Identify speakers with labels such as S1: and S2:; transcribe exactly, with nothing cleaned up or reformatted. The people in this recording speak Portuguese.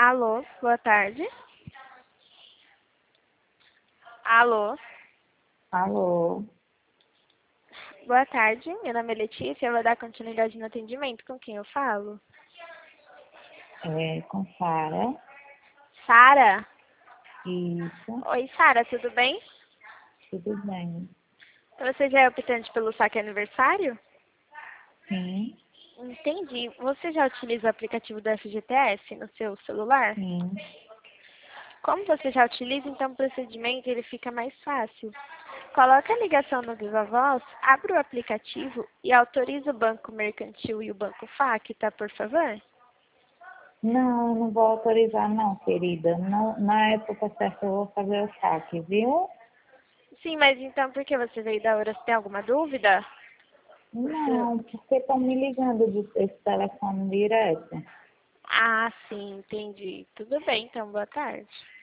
S1: Alô, boa tarde. Alô,
S2: Alô,
S1: boa tarde. Meu nome é Letícia, eu vou dar continuidade no atendimento. Com quem eu falo?
S2: é com Sara.
S1: Sara?
S2: Isso,
S1: Oi, Sara, tudo bem?
S2: tudo bem.
S1: Você já é optante pelo saque aniversário?
S2: Sim,
S1: Entendi. Você já utiliza o aplicativo do F G T S no seu celular?
S2: sim.
S1: Como você já utiliza, então o procedimento ele fica mais fácil. Coloque a ligação no Viva Voz, abra o aplicativo e autorize o Banco Mercantil e o Banco Facta, por favor.
S2: Não, não vou autorizar não, querida. Não, na época certa eu vou fazer o saque, viu?
S1: Sim, mas então por que você veio da hora? Você tem alguma dúvida? Você...
S2: Não, porque estão me ligando de- desse telefone direto.
S1: Ah, sim, entendi. Tudo bem, então, boa tarde.